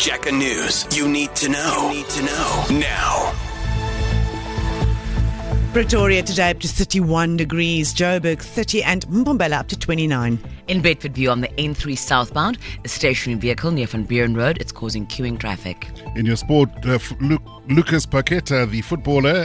Jacker News. You need to know. Now. Pretoria today up to 31 degrees, Joburg 30 and Mbombela up to 29. In Bedfordview on the N3 southbound, a stationary vehicle near Van Buren Road, it's causing queuing traffic. In your sport, Lucas Paqueta, the footballer,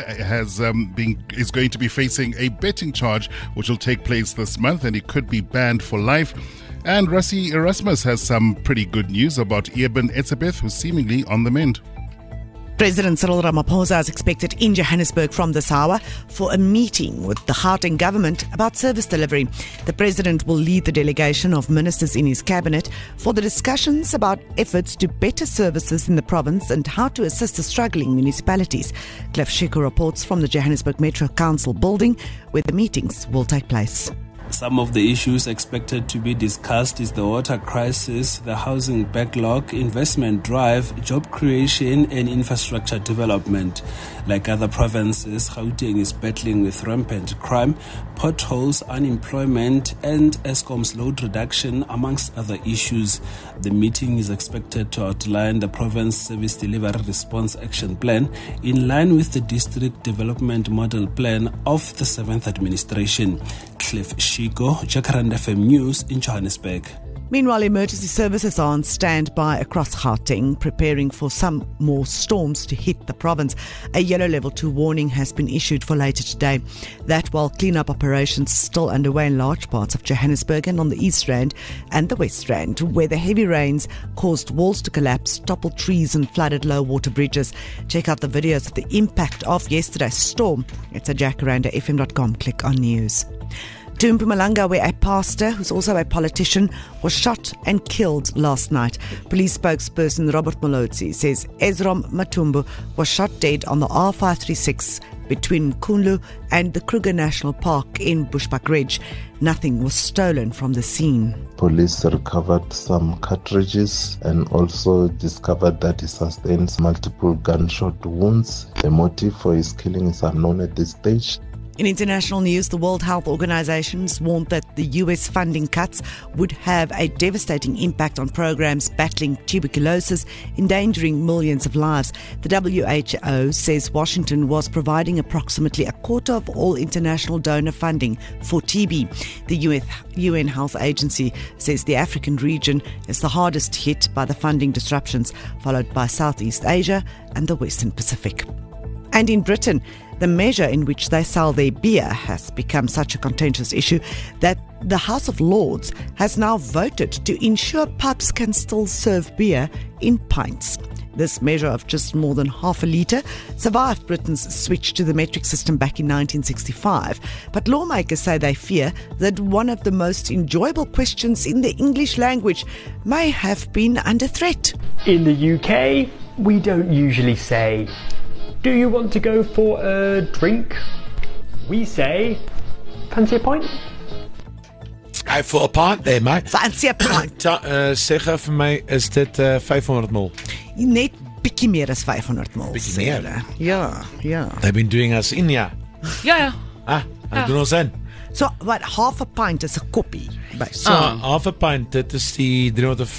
is going to be facing a betting charge which will take place this month, and he could be banned for life. And Rassie Erasmus has some pretty good news about Eben Etzebeth, who's seemingly on the mend. President Cyril Ramaphosa is expected in Johannesburg from this hour for a meeting with the Gauteng government about service delivery. The president will lead the delegation of ministers in his cabinet for the discussions about efforts to better services in the province and how to assist the struggling municipalities. Cliff Shiko reports from the Johannesburg Metro Council building where the meetings will take place. Some of the issues expected to be discussed is the water crisis, the housing backlog, investment drive, job creation and infrastructure development. Like other provinces, Gauteng is battling with rampant crime, potholes, unemployment and Eskom's load reduction amongst other issues. The meeting is expected to outline the province service delivery response action plan in line with the district development model plan of the 7th administration. Cliff Shiko, Jacaranda FM News in Johannesburg. Meanwhile, emergency services are on standby across Gauteng, preparing for some more storms to hit the province. A yellow level 2 warning has been issued for later today. That while cleanup operations are still underway in large parts of Johannesburg and on the East Rand and the West Rand, where the heavy rains caused walls to collapse, toppled trees and flooded low water bridges. Check out the videos of the impact of yesterday's storm. It's at jacarandafm.com. Click on news. To Mpumalanga, where a pastor, who's also a politician, was shot and killed last night. Police spokesperson Robert Molotsi says Ezrom Matumbu was shot dead on the R536 between Kunlu and the Kruger National Park in Bushbuck Ridge. Nothing was stolen from the scene. Police recovered some cartridges and also discovered that he sustained multiple gunshot wounds. The motive for his killing is unknown at this stage. In international news, the World Health Organization has warned that the US funding cuts would have a devastating impact on programs battling tuberculosis, endangering millions of lives. The WHO says Washington was providing approximately a quarter of all international donor funding for TB. The UN Health Agency says the African region is the hardest hit by the funding disruptions, followed by Southeast Asia and the Western Pacific. And in Britain, the measure in which they sell their beer has become such a contentious issue that the House of Lords has now voted to ensure pubs can still serve beer in pints. This measure of just more than half a litre survived Britain's switch to the metric system back in 1965. But lawmakers say they fear that one of the most enjoyable questions in the English language may have been under threat. In the UK, we don't usually say, "Do you want to go for a drink?" We say, "Fancy a pint?" Hy vir 'n pint there, mate. Fancy a pint. Sê gou vir my, is dit 500 ml? Net bietjie meer as 500 ml. Bietjie meer? Ja. They've been doing us in, ja. Ja. Hulle doen ons in. So, wat half a pint is 'n koppie. So, half a pint, dit is die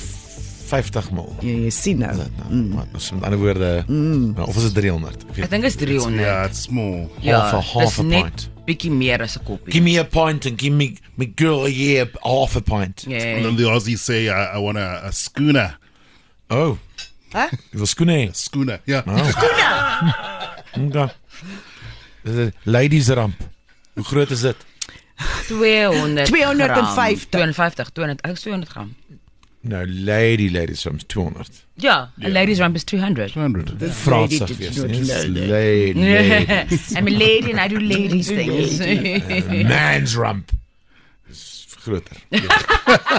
350 ml. Jy sien nou. Dus met ander woorde, of is het 300? Ek dink is 300. Yeah, it's small. Half a net pint. bietjie meer as 'n koppie. Give me a pint and give me girl a year half a pint. And then the Aussies say, I want a schooner. Oh. Huh? Jy wil skoene hê? Schooner, yeah. Okay. Dis 'n ladies ramp. Hoe groot is dit? 200 250. 200 gram. No, ladies ramp is 200. Ja, a ladies ramp is 200. 200. Frans lady geweest. did not know that. Lady. I'm a lady and I do ladies things. Man's ramp is groter.